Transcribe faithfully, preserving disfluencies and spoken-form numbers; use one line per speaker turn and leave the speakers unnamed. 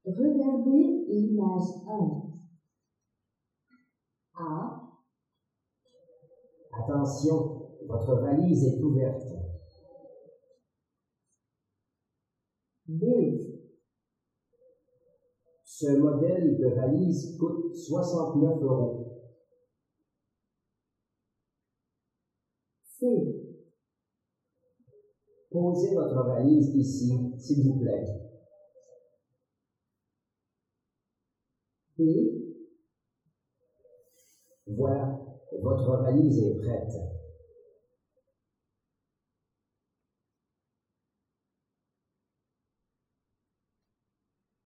Regardez l'image un. A.
Attention, votre valise est ouverte.
B.
Ce modèle de valise coûte soixante-neuf euros.
C.
Posez votre valise ici, s'il vous plaît.
D.
Voilà, votre valise est prête.